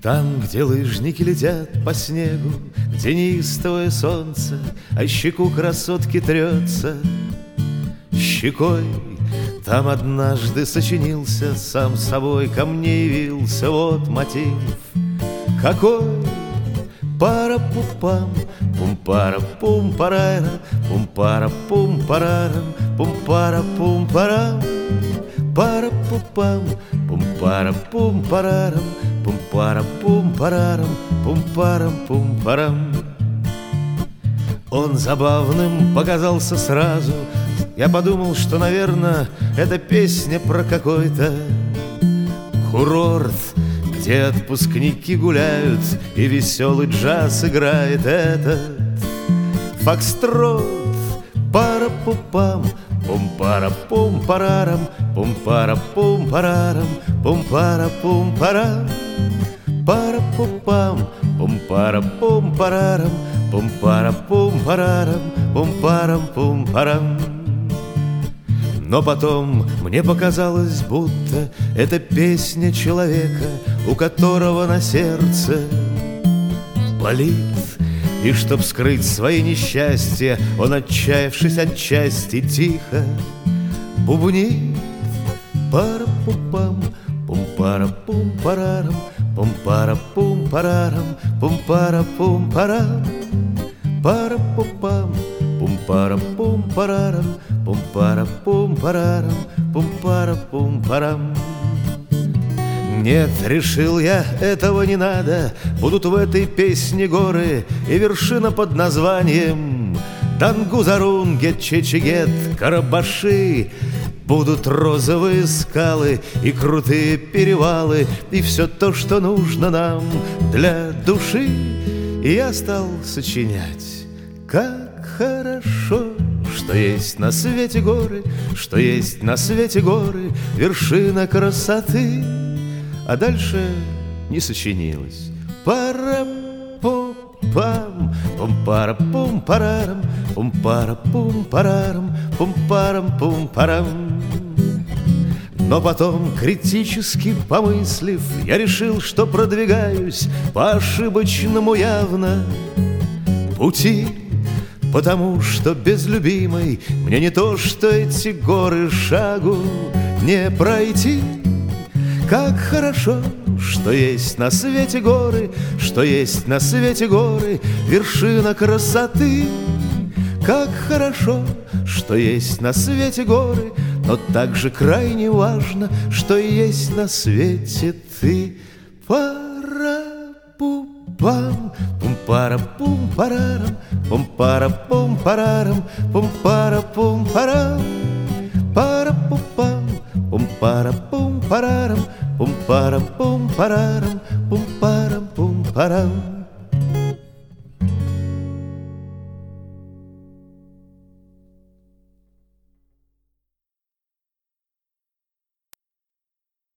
Там, где лыжники летят по снегу, где неистовое солнце, а щеку красотки трется щекой, там однажды сочинился, сам собой ко мне явился. Вот мотив какой: пара-пупам, пум-пара-пум-парара, пум-пара-пум-парарам, пум-пара-пум-парам, пара-пупам, пум-пара-пум-парарам, пум-пара-пум-парарам, пум-парам-пум-парам. Он забавным показался сразу. Я подумал, что, наверное, эта песня про какой-то курорт, где отпускники гуляют и веселый джаз играет этот фокстрот. Пара-пупам, пум-пара-пум-парарам, пум-пара-пум-парарам, пум-пара-пум-парам, пара-пупам, пум-пара-пум-парарам, пум-пара-пум-парарам, пум-парам-пум-парам. Но потом мне показалось, будто это песня человека, у которого на сердце болит. И чтоб скрыть свои несчастья, он, отчаявшись отчасти, тихо бубнит: пара-пупам, пум-пара-пум-парарам, пум-пара-пум-парарам, пум-пара-пум-парам, пара-пупам, пум-пара-пум-парарам, пум-пара-пум-парарам, пум-пара-пум-парам. Нет, решил я, этого не надо. Будут в этой песне горы и вершина под названием Дангузарунге, Чечегет, Карабаши. Будут розовые скалы и крутые перевалы, и все то, что нужно нам для души. И я стал сочинять: как хорошо, что есть на свете горы, что есть на свете горы, вершина красоты. А дальше не сочинилось. Пара-пум-пам, пум-пара-пум-парарам, пум-пара-пум-парарам, пум-парам-пум-парам. Но потом, критически помыслив, я решил, что продвигаюсь по ошибочному явно пути, потому что без любимой мне не то, что эти горы шагу не пройти. Как хорошо, что есть на свете горы, что есть на свете горы, вершина красоты. Как хорошо, что есть на свете горы, но также крайне важно, что есть на свете ты. Пара-пу-пам, пум-пара-пум-парарам, пум-пара-пум-парарам, пум-пара-пум-парам, пара-пу-пам, пум-пара-пум-парарам, пум-пара-пум-парарам, пум-парам-пум-парам.